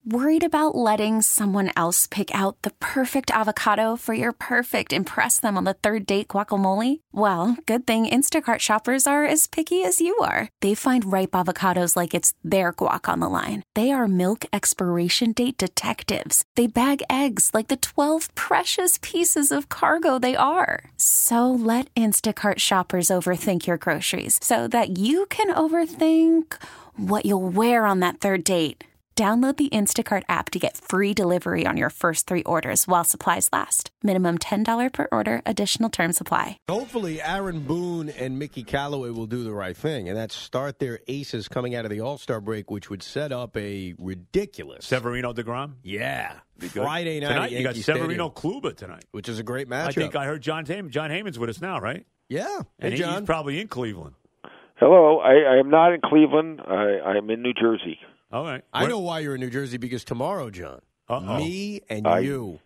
Worried about letting someone else pick out the perfect avocado for your perfect impress them on the third date guacamole? Well, good thing Instacart shoppers are as picky as you are. They find ripe avocados like it's their guac on the line. They are milk expiration date detectives. They bag eggs like the 12 precious pieces of cargo they are. So let Instacart shoppers overthink your groceries so that you can overthink what you'll wear on that third date. Download the Instacart app to get free delivery on your first 3 orders while supplies last. Minimum $10 per order. Additional terms apply. Hopefully, Aaron Boone and Mickey Callaway will do the right thing, and that's start their aces coming out of the All-Star break, which would set up a ridiculous Severino DeGrom? Yeah. Friday night tonight, at you got Yankee Severino Stadium, Kluber tonight. which is a great matchup. I think I heard John Heyman's with us now, right? Yeah. And Hey, John. he's probably in Cleveland. Hello, I am not in Cleveland. I'm in New Jersey. All right. I know why you're in New Jersey, because tomorrow, John, Uh-oh. me and you.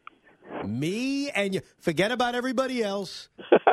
Forget about everybody else.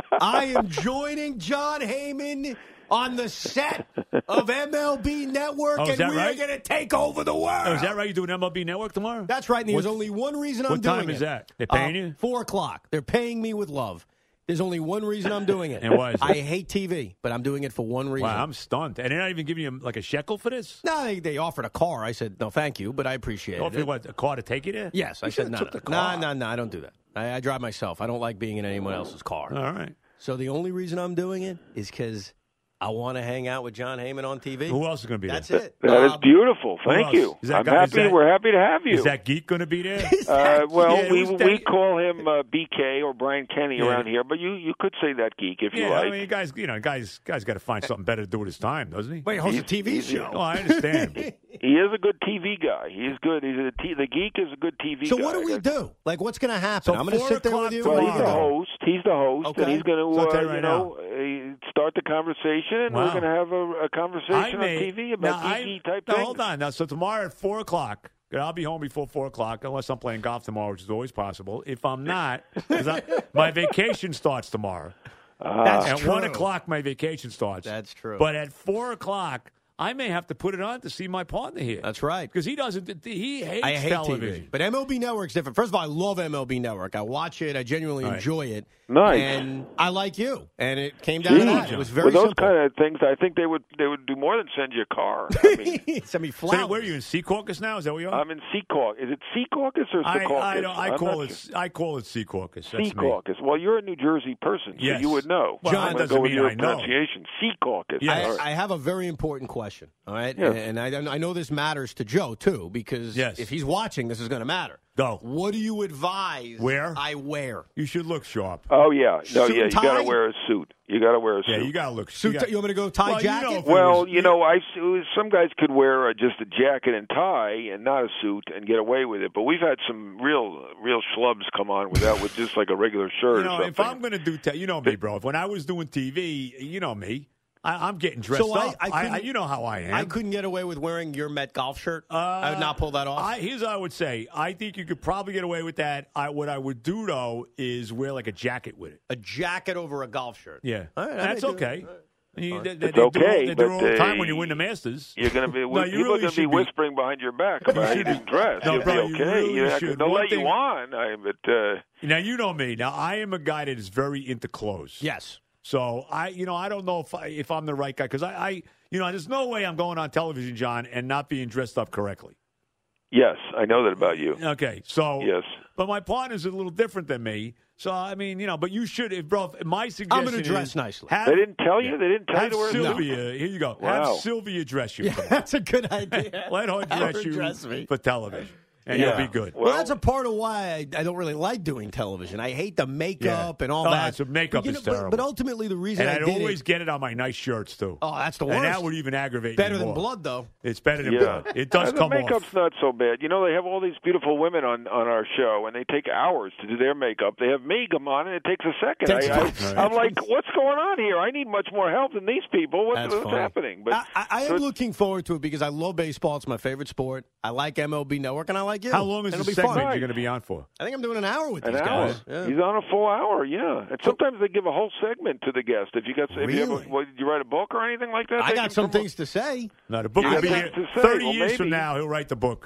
I am joining John Heyman on the set of MLB Network, Oh, is and that we're right? going to take over the world. Oh, is that right? You doing MLB Network tomorrow? That's right, and there's only one reason I'm doing it. What time is that? They're paying you? 4 o'clock. They're paying me with love. There's only one reason I'm doing it. And why is it? I hate TV, but I'm doing it for one reason. Wow, I'm stunned. And they're not even giving you like a shekel for this? No, they offered a car. I said, no, thank you, but I appreciate Oh, if it. you want a car to take you there? Yes, I You said should've no. took the car. No, I don't do that. I drive myself. I don't like being in anyone else's car. All right. So the only reason I'm doing it is because I want to hang out with John Heyman on TV. Who else is going to be That's there? it. That is beautiful. who Thank else? you. Is that I'm guy- is happy. that- We're happy to have you. Is that geek going to be there? Well, Yeah, who's we that? call him BK or Brian Kenny Yeah. around here, but you could say that geek if you Yeah, like. I mean, guys got to find something better to do with his time, doesn't he? Wait, host a TV he's- show. Oh, I understand. He is a good TV guy. He's good. The geek is a good TV So guy. what do we do? Like, what's going to happen? So I'm going to 4 sit there with o'clock you. Well, tomorrow. he's the host, Okay. and he's going So I'll tell you to, right start the conversation, and Wow. we're going to have a conversation on TV about geeky type now, things. hold on. Now, so tomorrow at 4 o'clock, I'll be home before 4 o'clock, unless I'm playing golf tomorrow, which is always possible. If I'm not, 'cause my vacation starts tomorrow. That's At true. 1 o'clock, my vacation starts. That's true. But at 4 o'clock, I may have to put it on to see my partner here. That's right. Because he doesn't. He hates I hate television. TV. But MLB Network's different. First of all, I love MLB Network. I watch it. I genuinely Right. enjoy it. Nice. And I like you. And it came down to Geez. that. It was very With those simple. kind of things, I think they would do more than send you a car. I mean, Send me So flowers. where are you in Secaucus now? Is that where you are? I'm in Secaucus. Is it Secaucus or Secaucus? I call it Secaucus. That's me. Secaucus. Well, you're a New Jersey person, so Yes. you would know. Well, John, I'm that gonna doesn't go with mean your I know. pronunciation. Secaucus. Yes. All right. I have a very important question, all right? Yes. And I know this matters to Joe, too, because Yes. if he's watching, this is going to matter. Go. What do you advise Wear? I wear? You should look sharp. Oh yeah, no, Suit yeah. and You got to tie? wear a suit. You got to wear a suit. Yeah, you got to look. Suit, you want me to go tie Well, you know, jacket? if it Well, was- you know, some guys could wear just a jacket and tie and not a suit and get away with it. But we've had some real schlubs come on with just like a regular shirt You know, or something. if I'm going to do, you know me, bro. If when I was doing TV, you know me. I'm getting dressed So up. I couldn't- you know how I am. I couldn't get away with wearing your Met golf shirt. I would not pull that off. Here's what I would say. I think you could probably get away with that. What I would do, though, is wear like a jacket with it. A jacket over a golf shirt. Yeah. All right, I That's may do okay. They It's do okay, they do it all the but, time when you win the Masters. You're going to be No, you people really are going to be should be. whispering behind your back about how you didn't dress. No, You'll bro, be you okay. really should. They'll One let you thing- on. But Now, you know me. Now, I am a guy that is very into clothes. Yes. So I don't know if I'm the right guy because there's no way I'm going on television, John, and not being dressed up correctly. yes, I know that about you. Okay, so Yes. but my partner's a little different than me. So I mean, but you should, bro. My suggestion: I'm going to dress is nicely. have- They didn't tell you. They didn't tell you Have to wear a suit? Sylvia. Here you go. Wow. Have Sylvia dress you. Yeah, that's a good idea. Let her Have dress her you dress me. for television, and Yeah. you'll be good. Well, that's a part of why I don't really like doing television. I hate the makeup and all Oh, that. so makeup But, is terrible. But ultimately, the reason And I I'd did always it, get it on my nice shirts too. oh, that's the worst. And that would even aggravate Better me than more. blood, though. It's better than Yeah. blood. It does the come makeup's off. not so bad. You know, they have all these beautiful women on our show, and they take hours to do their makeup. They have me come on, and it takes a second. I'm like, what's going on here? I need much more help than these people. What's funny. happening? But I am looking forward to it because I love baseball. It's my favorite sport. I like MLB Network, and I like you. How long is And the it'll be segment fun. you're going to be on for? I think I'm doing an hour with an these hour. guys. Yeah. He's on a full hour, yeah. And sometimes they give a whole segment to the guest. If you got, if you, Really? did you write a book or anything like that? I They got can some promote- things to say. No, the book You will got be things here. to say. 30 Well, years from maybe. now, he'll write the book.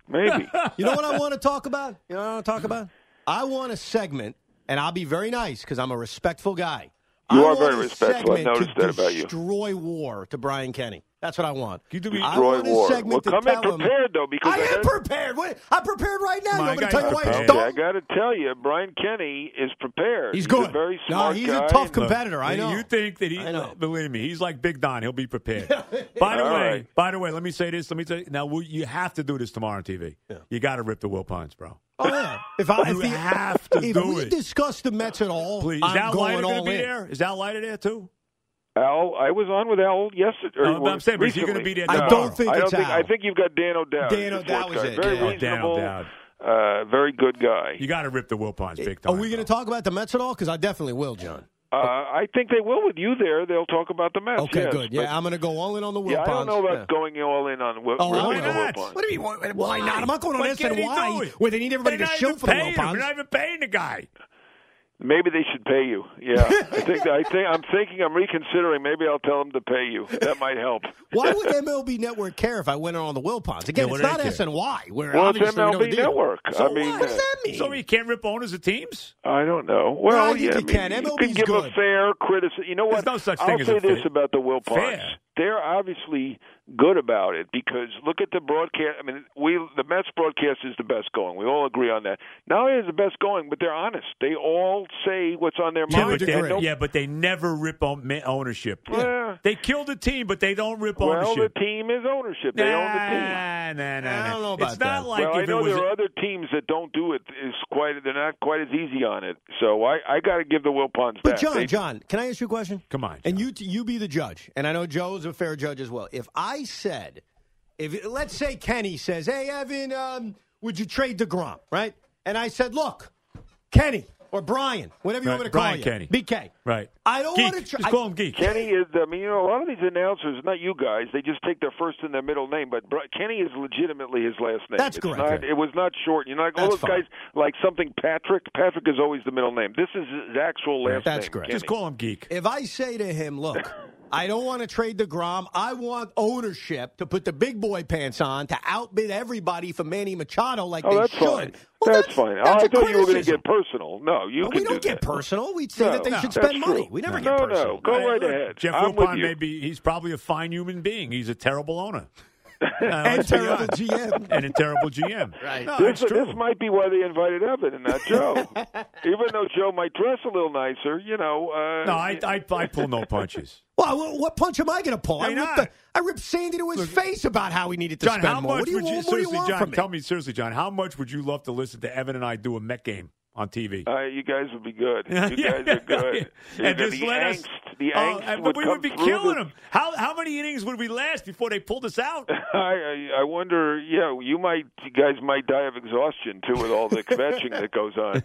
Maybe. You know what I want to talk about? I want a segment, and I'll be very nice because I'm a respectful guy. You are very respectful. I've noticed that about you. Destroy war to Brian Kenny. That's what I want. Destroy war. Well, come in prepared, though, because I am prepared. I'm prepared right now. You want me to tell you why it's dumb? I got to tell you, Brian Kenny is prepared. He's good. A very smart he's guy. a tough competitor. I know. You think that believe me, he's like Big Don. He'll be prepared. By the way, let me say this. Now, you have to do this tomorrow on TV. Yeah. You got to rip the Will Ponds, bro. Oh, yeah. If we discuss the Mets at all, please. Is Al Leiter going to be there? Is Al Leiter there, too? Al, I was on with Al yesterday. I'm saying, but is he going to be there? I don't think it's Al. I think you've got Dan O'Dowd. Dan O'Dowd was it. Very reasonable. Dan O'Dowd. Very good guy. You got to rip the Will Ponds big time. Are we going to talk about the Mets at all? Because I definitely will, John. I think they will with you there. They'll talk about the Mets. Okay, good. Yeah, I'm going to go all in on the Will Ponds. I don't know about going all in on Will Ponds. What do you mean? Why not? I'm not going on SNY where they need everybody to show for the Will Ponds. We're not even paying the guy. Maybe they should pay you. Yeah, I'm reconsidering. Maybe I'll tell them to pay you. That might help. Why would MLB Network care if I went on the Will Ponds? Again, it's not SNY. Well, it's MLB Network. So what does that mean? So you can't rip owners of teams? I don't know. Well, you can. MLB's you can give good. a fair criticism. You know what? There's no such thing I'll say this about the Will Ponds. Fair. They're obviously good about it because look at the broadcast. I mean, the Mets broadcast is the best going. We all agree on that. Not only is the best going, but they're honest. They all say what's on their mind. But they never rip ownership. Yeah. They kill the team, but they don't rip ownership. Well, the team is ownership. They own the team. I don't know about it's not that. like well, if I know it was there are other teams that don't do it. They're not quite as easy on it. So I got to give the Will Ponds back. But John, can I ask you a question? Come on, John. And you be the judge. And I know Joe's a fair judge as well. If I said, let's say Kenny says, "Hey Evan, would you trade DeGrom?" Right? And I said, "Look, Kenny or Brian, whatever you want me to call Brian you, Kenny, BK, right? I don't want to just call him Geek. Kenny is. I mean, a lot of these announcers, not you guys, they just take their first and their middle name. But Kenny is legitimately his last name. That's correct. It was not short. You know, like all those guys like something Patrick. Patrick is always the middle name. This is his actual last name. That's correct. Just call him Geek. If I say to him, "Look, I don't want to trade DeGrom. I want ownership to put the big boy pants on to outbid everybody for Manny Machado like they should." Fine. Well, that's fine. I thought you were going to get personal. No, we don't get personal. We'd say that they should spend money. We never get personal. No, go right ahead. Jeff Wilpon, he's probably a fine human being. He's a terrible owner. And terrible GM. And a terrible GM. Right. No, this might be why they invited Evan and not Joe. Even though Joe might dress a little nicer, you know. No, I pull no punches. Well, what punch am I going to pull? I ripped Sandy to his face about how he needed to John, spend more. What do you want John, from me? Tell me seriously, John, how much would you love to listen to Evan and I do a Met game on TV? You guys would be good. You guys are good. And just the let angst, us. The angst but we would be killing them. How many innings would we last before they pulled us out? I wonder. Yeah, you guys might die of exhaustion too with all the kvetching that goes on.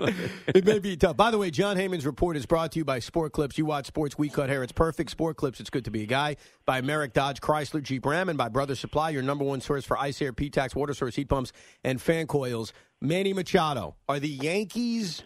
It may be tough. By the way, John Heyman's report is brought to you by Sport Clips. You watch sports, we cut hair. It's perfect. Sport Clips. It's good to be a guy. By Merrick Dodge Chrysler Jeep Ram, and by Brothers Supply, your number one source for ice, air, P-Tax, water source, heat pumps, and fan coils. Manny Machado. Are the Yankees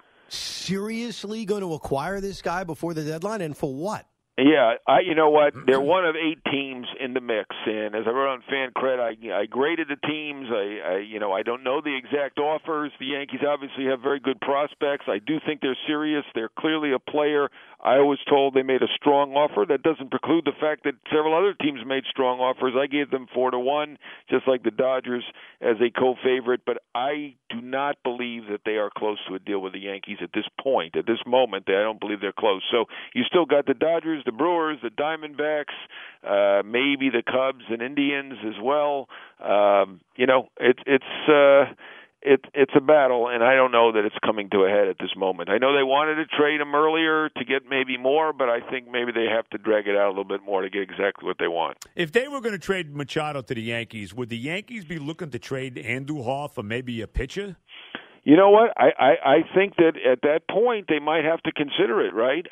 seriously going to acquire this guy before the deadline, and for what? Yeah, you know what? They're one of 8 teams in the mix, and as I wrote on FanCred, I graded the teams. I don't know the exact offers. The Yankees obviously have very good prospects. I do think they're serious. They're clearly a player. I was told they made a strong offer. That doesn't preclude the fact that several other teams made strong offers. I gave them 4-1, just like the Dodgers as a co-favorite. But I do not believe that they are close to a deal with the Yankees at this point. At this moment, I don't believe they're close. So you still got the Dodgers, the Brewers, the Diamondbacks, maybe the Cubs and Indians as well. It's a battle, and I don't know that it's coming to a head at this moment. I know they wanted to trade him earlier to get maybe more, but I think maybe they have to drag it out a little bit more to get exactly what they want. If they were going to trade Machado to the Yankees, would the Yankees be looking to trade Andujar for maybe a pitcher? You know what? I think that at that point they might have to consider it, right?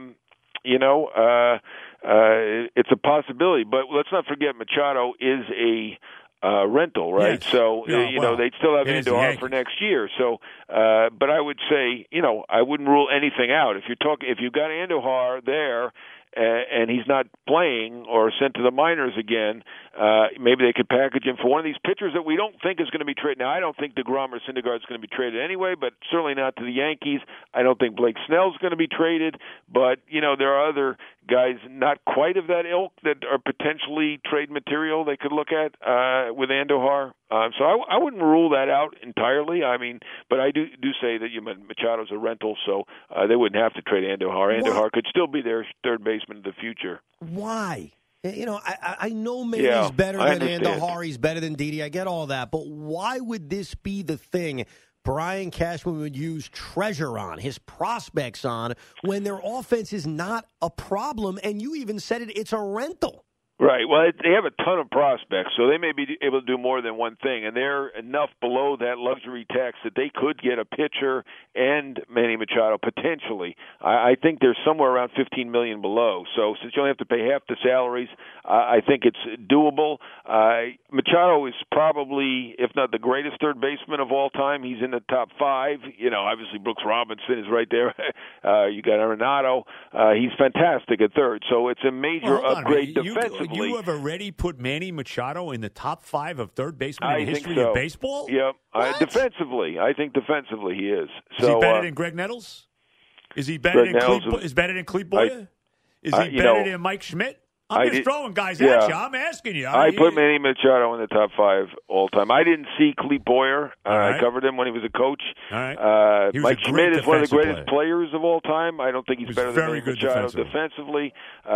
It's a possibility, but let's not forget Machado is a rental, right? Yes. So they'd still have Andujar for next year. So, but I would say, I wouldn't rule anything out. If you've got Andujar there, and he's not playing or sent to the minors again, maybe they could package him for one of these pitchers that we don't think is going to be traded. Now, I don't think DeGrom or Syndergaard is going to be traded anyway, but certainly not to the Yankees. I don't think Blake Snell's going to be traded, but, there are other guys not quite of that ilk that are potentially trade material they could look at with Andujar. So I wouldn't rule that out entirely. But I do say that Machado's a rental, so they wouldn't have to trade Andujar. Andujar could still be their third baseman in the future. Why? I know Manny's better than Andujar. He's better than Didi. I get all that. But why would this be the thing Brian Cashman would use treasure on, his prospects on, when their offense is not a problem? And you even said it's a rental. Right. Well, they have a ton of prospects, so they may be able to do more than one thing, and they're enough below that luxury tax that they could get a pitcher and Manny Machado potentially. I think they're somewhere around $15 million below. So since you only have to pay half the salaries, I think it's doable. Machado is probably, if not the greatest third baseman of all time, he's in the top five. Obviously Brooks Robinson is right there. You got Arenado. He's fantastic at third. So it's a major upgrade defensively. You have already put Manny Machado in the top five of third basemen in the history of baseball? Yep. Defensively. I think defensively he is. Is he better than Greg Nettles? Is he better than Clete Boyer? Is he better than Mike Schmidt? I'm just throwing guys at you. I'm asking you. I put Manny Machado in the top five all time. I didn't see Clete Boyer. I covered him when he was a coach. Mike Schmidt is one of the greatest players of all time. I don't think he's better than Manny Machado defensively.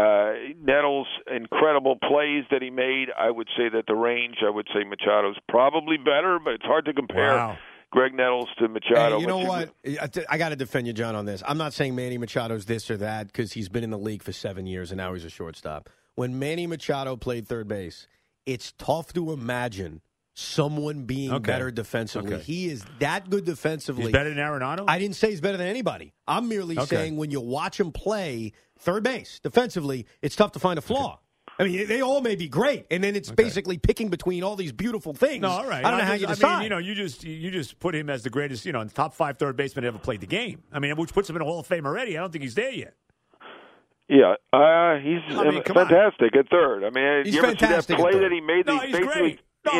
Nettles, incredible plays that he made. I would say that the range, Machado's probably better, but it's hard to compare. Wow. Greg Nettles to Machado. Hey, you know what? I got to defend you, John, on this. I'm not saying Manny Machado's this or that because he's been in the league for 7 years and now he's a shortstop. When Manny Machado played third base, it's tough to imagine someone being better defensively. He is that good defensively. He's better than Arenado? I didn't say he's better than anybody. I'm merely saying when you watch him play third base defensively, it's tough to find a flaw. I mean, they all may be great, and then it's basically picking between all these beautiful things. No, all right. I don't know how you decide. You just put him as the greatest, in the top five third baseman that ever played the game. I mean, which puts him in a Hall of Fame already. I don't think he's there yet. Yeah, he's fantastic at third. I mean, he's you ever see that play that he made? No, he's great.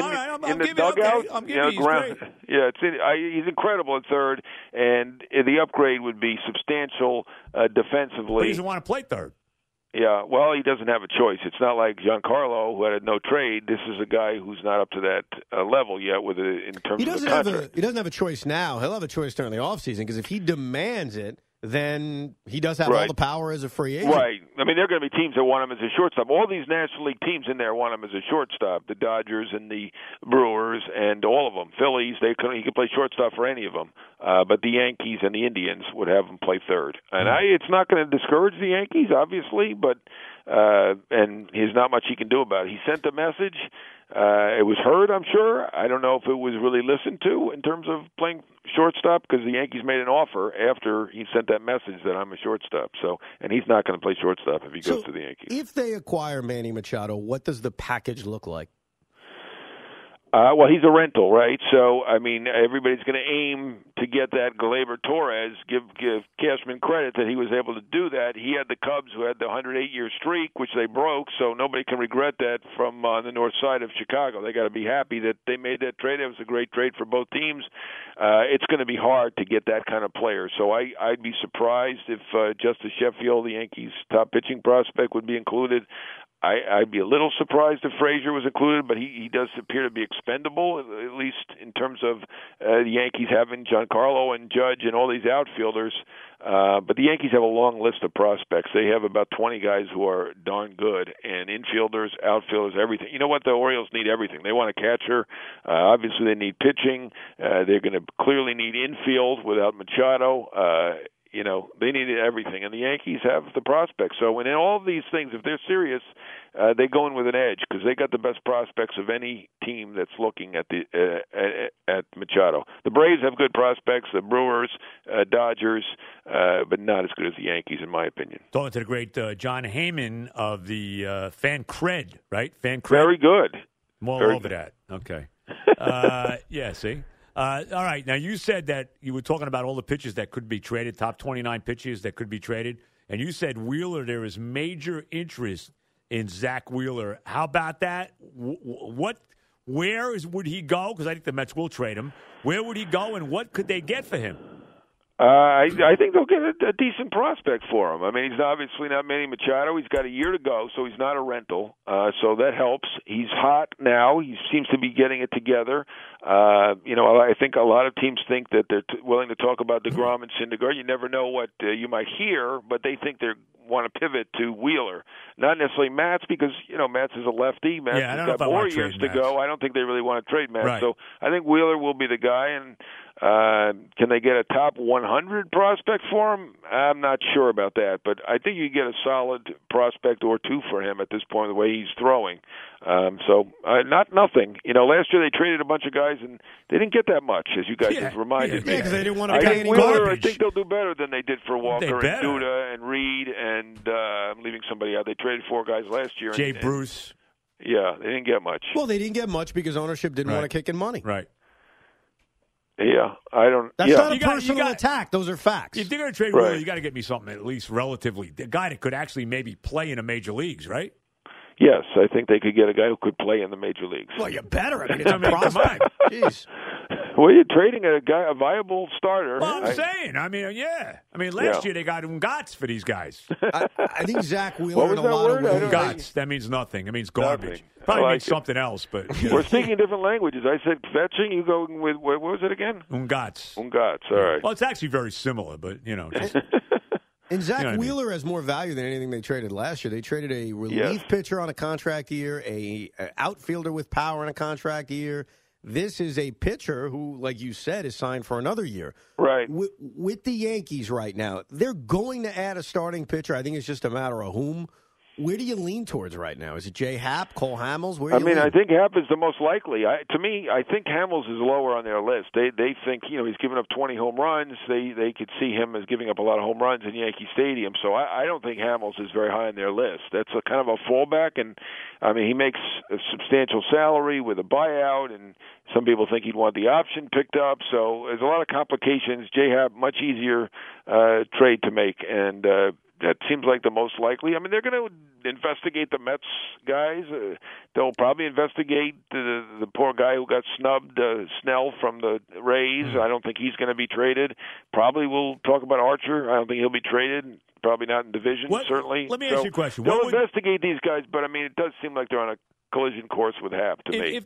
In the dugout, I'm giving you, he's great. Yeah, he's incredible at third, and the upgrade would be substantial defensively. But he doesn't want to play third. Yeah, well, he doesn't have a choice. It's not like Giancarlo, who had no trade. This is a guy who's not up to that level yet in terms of the contract. He doesn't have a choice now. He'll have a choice during the offseason because if he demands it, then he does have all the power as a free agent. Right. I mean, there are going to be teams that want him as a shortstop. All these National League teams in there want him as a shortstop. The Dodgers and the Brewers and all of them. Phillies, he could play shortstop for any of them. But the Yankees and the Indians would have him play third. And it's not going to discourage the Yankees, obviously, but and there's not much he can do about it. He sent a message. It was heard, I'm sure. I don't know if it was really listened to in terms of playing shortstop because the Yankees made an offer after he sent that message that I'm a shortstop. So, and he's not going to play shortstop if he goes to the Yankees. If they acquire Manny Machado, what does the package look like? Well, he's a rental, right? So, I mean, everybody's going to aim to get that Gleyber Torres. Give Cashman credit that he was able to do that. He had the Cubs who had the 108-year streak, which they broke, so nobody can regret that from the north side of Chicago. They got to be happy that they made that trade. It was a great trade for both teams. It's going to be hard to get that kind of player. So I'd be surprised if Justice Sheffield, the Yankees' top pitching prospect, would be included. I'd be a little surprised if Frazier was included, but he does appear to be expendable, at least in terms of the Yankees having Giancarlo and Judge and all these outfielders. But the Yankees have a long list of prospects. They have about 20 guys who are darn good, and infielders, outfielders, everything. You know what? The Orioles need everything. They want a catcher. Obviously, they need pitching. They're going to clearly need infield without Machado. They needed everything, and the Yankees have the prospects. So in all of these things, if they're serious, they go in with an edge because they got the best prospects of any team that's looking at at Machado. The Braves have good prospects, the Brewers, Dodgers, but not as good as the Yankees, in my opinion. Talking to the great John Heyman of the Fan Cred, right? Fan Cred. Very good. I'm all over that. Okay. Yeah, see? All right. Now, you said that you were talking about all the pitches that could be traded, top 29 pitches that could be traded. and you said Wheeler, there is major interest in Zach Wheeler. How about that? Where would he go? Because I think the Mets will trade him. Where would he go, and what could they get for him? I think they'll get a decent prospect for him. I mean, he's obviously not Manny Machado. He's got a year to go, so he's not a rental. So that helps. He's hot now. He seems to be getting it together. I think a lot of teams think that they're willing to talk about DeGrom and Syndergaard. You never know what you might hear, but they think they want to pivot to Wheeler. Not necessarily Matz, because, Matz is a lefty. Matz has got more years to go. I don't think they really want to trade Matz. Right. So I think Wheeler will be the guy, and can they get a top 100 prospect for him? I'm not sure about that, but I think you get a solid prospect or two for him at this point, the way he's throwing. Not nothing. Last year they traded a bunch of guys, and they didn't get that much, as you guys have reminded me. Yeah, because they didn't want to pay any Wheeler, garbage. I think they'll do better than they did for Walker and Duda and Reed, and I'm leaving somebody out. They traded 4 guys last year. Jay Bruce. Yeah, they didn't get much. Well, they didn't get much because ownership didn't want to kick in money. Right. Yeah, I don't. That's not a personal attack. Those are facts. If they're going to trade Wheeler, you got to get me something at least relatively. The guy that could actually maybe play in the major leagues, right? Yes, I think they could get a guy who could play in the major leagues. Well, you better. I mean, it's a prospect. Jeez. Well, you're trading a viable starter. Well, I'm saying. I mean, last year they got Ungats for these guys. I think Zach Wheeler in a lot of ways. Ungats. That means nothing. It means garbage. Nothing. Probably means something else, but we're speaking different languages. I said fetching. You go with what was it again? Ungats. Ungats. All right. Well, it's actually very similar, but just. And Zach Wheeler has more value than anything they traded last year. They traded a relief pitcher on a contract year, a outfielder with power on a contract year. This is a pitcher who, like you said, is signed for another year. Right. With the Yankees right now, they're going to add a starting pitcher. I think it's just a matter of whom. Where do you lean towards right now? Is it Jay Happ, Cole Hamels? I think Happ is the most likely. To me, I think Hamels is lower on their list. They think he's given up 20 home runs. They could see him as giving up a lot of home runs in Yankee Stadium. So I don't think Hamels is very high on their list. That's a kind of a fallback, and he makes a substantial salary with a buyout, and some people think he'd want the option picked up. So there's a lot of complications. Jay Happ, much easier trade to make, and that seems like the most likely. I mean, they're going to investigate the Mets guys. They'll probably investigate the poor guy who got snubbed, Snell from the Rays. I don't think he's going to be traded. Probably we'll talk about Archer. I don't think he'll be traded. Probably not in division, certainly. Let me ask you a question. They'll investigate these guys, but, it does seem like they're on a collision course with Happ to me. If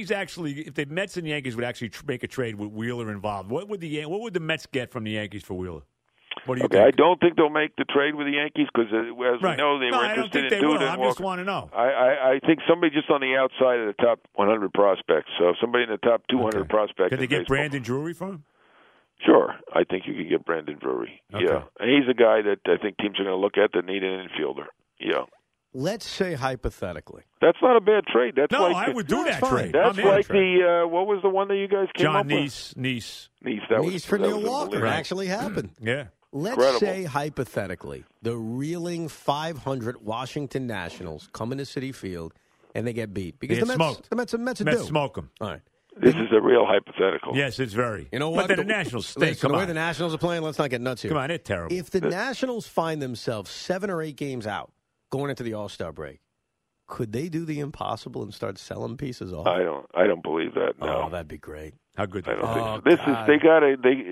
the Mets and Yankees would actually make a trade with Wheeler involved, what would the Mets get from the Yankees for Wheeler? What do you think? I don't think they'll make the trade with the Yankees because, as we know, they were interested in doing it. I just want to know. I think somebody just on the outside of the top 100 prospects. So somebody in the top 200 prospects. Could they get Brandon Drury from him? Sure. I think you could get Brandon Drury. Okay. Yeah. And he's a guy that I think teams are going to look at that need an infielder. Yeah. Let's say hypothetically. That's not a bad trade. I would do that trade. That's like what was the one that you guys came up with? Neese. Neese for Neil Walker. It actually happened. Yeah. Let's say, hypothetically, the reeling 500 Washington Nationals come into Citi Field and they get beat. Because the Mets smoke them. All right. This is a real hypothetical. Yes, it's very. You know what? But the Nationals stink. The way the Nationals are playing, let's not get nuts here. Come on, they're terrible. If the Nationals find themselves 7 or 8 games out going into the All-Star break, could they do the impossible and start selling pieces off? I don't believe that. No. Oh, that'd be great. How good? I don't think so. They've got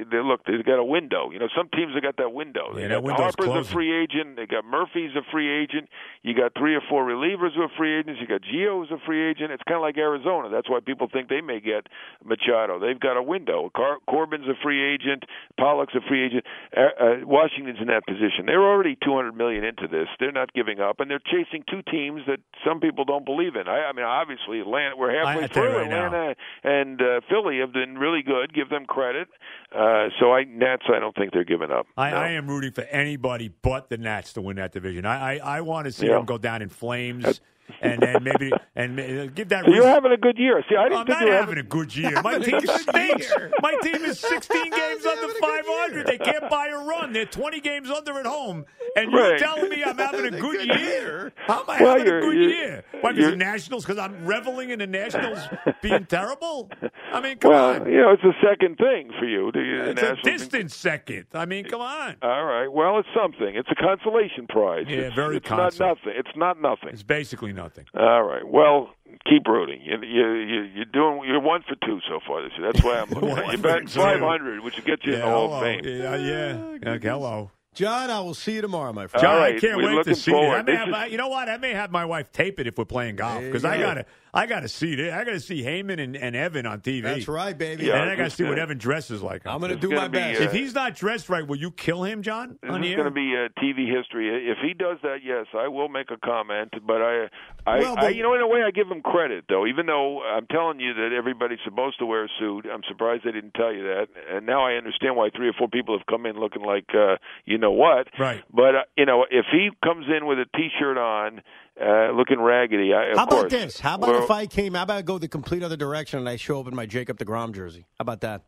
a window. Some teams have got that window. That Harper's closing. a free agent. They got Murphy's a free agent. You got 3 or 4 relievers who are free agents. You got Gio who's a free agent. It's kind of like Arizona. That's why people think they may get Machado. They've got a window. Corbin's a free agent. Pollock's a free agent. Washington's in that position. They're already $200 million into this. They're not giving up, and they're chasing 2 teams that some people don't believe in. I mean, obviously, Atlanta. We're halfway through. Atlanta and Philly have been really good. Give them credit. Nats, I don't think they're giving up. I am rooting for anybody but the Nats to win that division. I want to see them go down in flames. and then maybe give that. So you're having a good year. See, I didn't I'm think not you were having a good year. My team stinks. My team is 16 games under 500. They can't buy a run. They're 20 games under at home, and you're Right. telling me I'm having a good year? How am I Well, having a good you're- year? Why, because the Nationals? Because I'm reveling in the Nationals being terrible? I mean, come on. It's a second thing for you. It's a distant second. I mean, come on. All right. Well, it's something. It's a consolation prize. Yeah, very It's not consolation. nothing. It's not nothing. It's basically nothing. All right. Well, keep rooting. You're doing. You're 1 for 2 so far this year. That's why I'm looking at you. You're batting 500, which will get you in the Hall of Fame. Yeah. Okay, hello. John, I will see you tomorrow, my friend. John, All right, I can't we're wait to looking see it. forward. You know what? I may have my wife tape it if we're playing golf because I gotta see it. I gotta see Heyman and Evan on TV. That's right, baby. Yeah, And then I gotta it's see what gonna- Evan dresses like. I'm going to It's do gonna my be, best. If he's not dressed right, will you kill him, John? This On the is air? going to be TV history. If he does that, yes, I will make a comment. But you know, in a way, I give him credit, though. Even though I'm telling you that everybody's supposed to wear a suit, I'm surprised they didn't tell you that. And now I understand why 3 or 4 people have come in looking like you know what. Right. But if he comes in with a T-shirt on, looking raggedy, How of course. about this? How about if I came? How about I go the complete other direction and I show up in my Jacob deGrom jersey? How about that?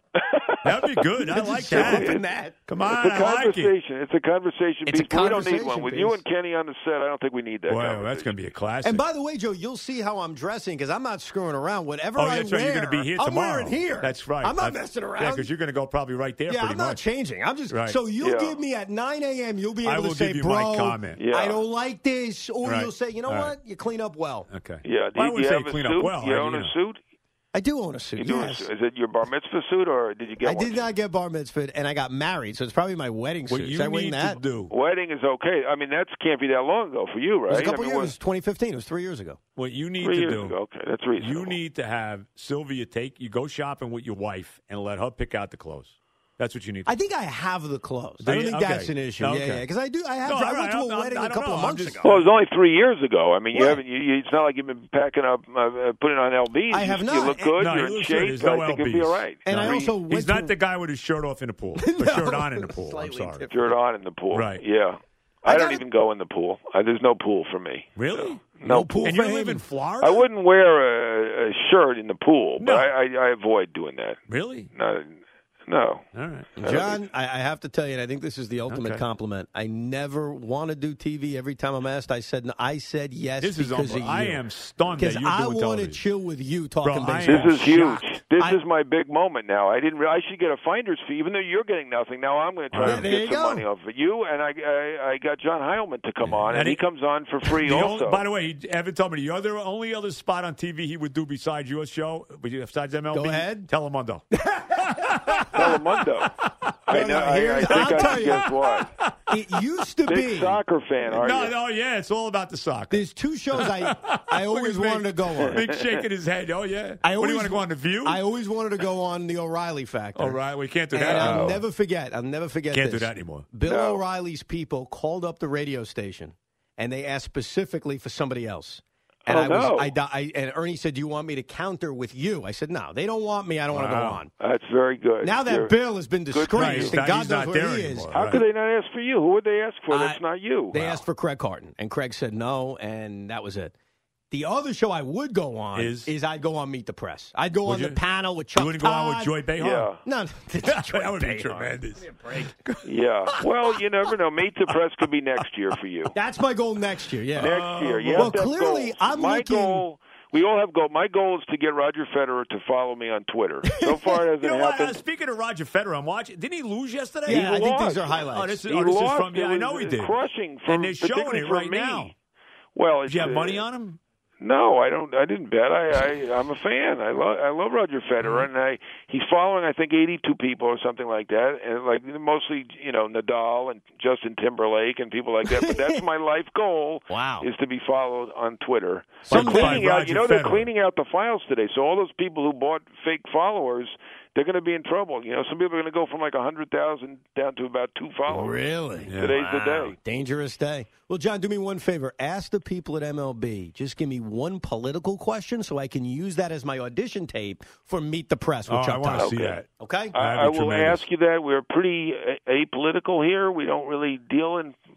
That'd be good. I like that. Come on, It's a I like it. conversation. It's a conversation It's a piece. But we don't need conversation one. With piece. you and Kenny on the set, I don't think we need that. Wow, conversation. that's going to be a classic. And by the way, Joe, you'll see how I'm dressing because I'm not screwing around. Whatever oh, I that's wear, right. You're going to be here I'm tomorrow. wearing here. That's right. I'm not messing around. Yeah, because you're going to go probably right there. Yeah, pretty I'm not much. changing. I'm just Right. so you'll Yeah. give me at 9 a.m. You'll be I able will to say, give you bro, my comment. Yeah. I don't like this, or Right. you'll say, you know Right. what, you clean up well. Okay. Yeah. Well, I Do wouldn't you say have a clean suit? up well. You own a suit? I do own a suit. You do Yes. Is it your bar mitzvah suit, or did you get I one? did not get bar mitzvah, and I got married, so it's probably my wedding What suit. you Should I win need that? to do, Wedding is okay. I mean, that can't be that long ago for you, right? It was a couple I mean, years. It was 2015. It was 3 years ago. what you need 3 to years do, ago. Okay, that's reasonable. you need to have Sylvia you go shopping with your wife and let her pick out the clothes. That's what you need to I think I have the clothes. Do I don't you? think Okay. that's an issue. Okay. Yeah, because I do. I have. No, I all went right. to a I'm- wedding I a don't couple know. of I'm months just- ago. Well, it was only 3 years ago. I mean, you Right. haven't. It's not like you've been packing up, putting on LBs. I have You not. look good. No, You're he in looks good. shape. There's no I think it'll be LBs. all right. And No, I also went He's not to, the guy with his shirt off in the pool. Or shirt on in the pool. I'm Slightly sorry. different. Shirt on in the pool. Right. Yeah. I I don't gotta- even go in the pool. There's no pool for me. Really? No pool And for you him. live in Florida? I wouldn't wear a shirt in the pool, but No. I avoid doing that. Really? No. All right. John, I have to tell you, and I think this is the ultimate Okay. compliment. I never want to do TV. Every time I'm asked, I said yes This is because of you. unbelievable. I am stunned that because you're I doing want to television. chill with you talking Bro, I baseball. am This is huge. shocked. This is my big moment now. I didn't. I should get a finder's fee, even though you're getting nothing. Now I'm going to try Yeah, to there get you some go. money off of you, and I got John Heilman to come on, And and he he- comes on for free The also. only, by the way, Evan told me the only other spot on TV he would do besides your show, besides MLB. Go ahead. Telemundo. Telemundo. I know. I here's- think I'll I tell can you. guess why. It used to Big be. soccer fan, are you? No, yeah, it's all about the soccer. There's two shows I always Look at wanted to go on. Big shaking his head. Oh, yeah. I What do always you want to go on, The View? I always wanted to go on the O'Reilly Factor. All right, we can't do And that I'll anymore. never forget. I'll never forget Can't this. do that anymore. Bill No. O'Reilly's people called up the radio station, and they asked specifically for somebody else. And Oh, no. and Ernie said, "Do you want me to counter with you?" I said, "No, they don't want me. I don't want to go Wow. on." That's very good. Now that You're- Bill has been for disgraced, you. and God He's knows not where there he is, anymore. How Right. could they not ask for you? Who would they ask for? That's not you. they asked for Craig Carton, and Craig said no, and that was it. The other show I would go on Is I'd go on Meet the Press. I'd go on you? the panel with Chuck You wouldn't go on with Todd. Joy Behar? Yeah. No, That would be Behar. tremendous. Yeah. Well, you never know. Meet the Press could be next year for you. That's my goal next year. Yeah. Next year. You Well, have to have clearly, goals. I'm my looking- goal. We all have goals. My goal is to get Roger Federer to follow me on Twitter. So far, it hasn't You know what? happened. Speaking of Roger Federer, I'm watching. Didn't he lose yesterday? Yeah, I think lost. these are highlights. Oh, this is, He this is lost. from. Yeah, It I know was he did. crushing from- and they're showing particularly it from right me. now. Well, Did you have money on him? No, I don't. I didn't bet. I'm a fan. I love Roger Federer, and he's following I think 82 people or something like that, and like mostly Nadal and Justin Timberlake and people like that. But that's my life goal. Wow. Is to be followed on Twitter. By They're cleaning out. Roger They're Federer. cleaning out the files today. So all those people who bought fake followers, they're going to be in trouble. Some people are going to go from like 100,000 down to about 2 followers. Really? Today's the day. Dangerous day. Well, John, do me one favor. Ask the people at MLB. Just give me one political question so I can use that as my audition tape for Meet the Press with Oh, I Chuck want to Todd. see Okay. that. Okay? That'd I be will tremendous. ask you that. We're pretty apolitical here. We don't really deal in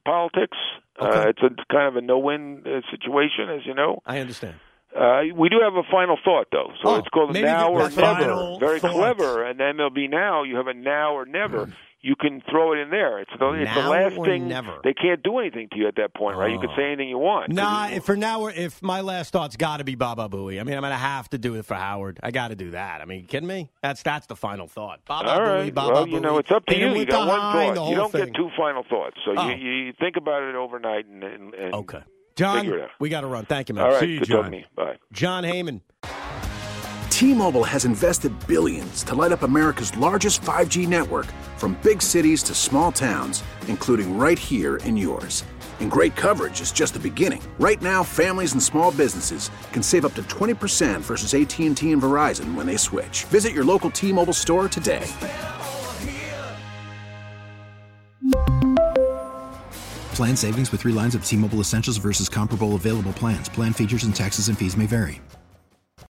politics. Okay. It's a kind of a no-win situation, as you know. I understand. We do have a final thought, though. So it's called now or never. Very clever. And MLB Now, you have a now or never. You can throw it in there. It's the last thing. Never. They can't do anything to you at that point, right? You can say anything you want. Nah, if my last thought's got to be Baba Booey. I mean, I'm going to have to do it for Howard. I got to do that. I mean, you kidding me? That's the final thought. Baba Booey, Baba well, Booey. It's up to you. You got one thought. You don't thing. get two final thoughts. So you think about it overnight and okay. John, figure it out. We got to run. Thank you, man. All right, see you, good John. talking to you. Bye. John Heyman. T-Mobile has invested billions to light up America's largest 5G network, from big cities to small towns, including right here in yours. And great coverage is just the beginning. Right now, families and small businesses can save up to 20% versus AT&T and Verizon when they switch. Visit your local T-Mobile store today. Plan savings with 3 lines of T-Mobile Essentials versus comparable available plans. Plan features and taxes and fees may vary.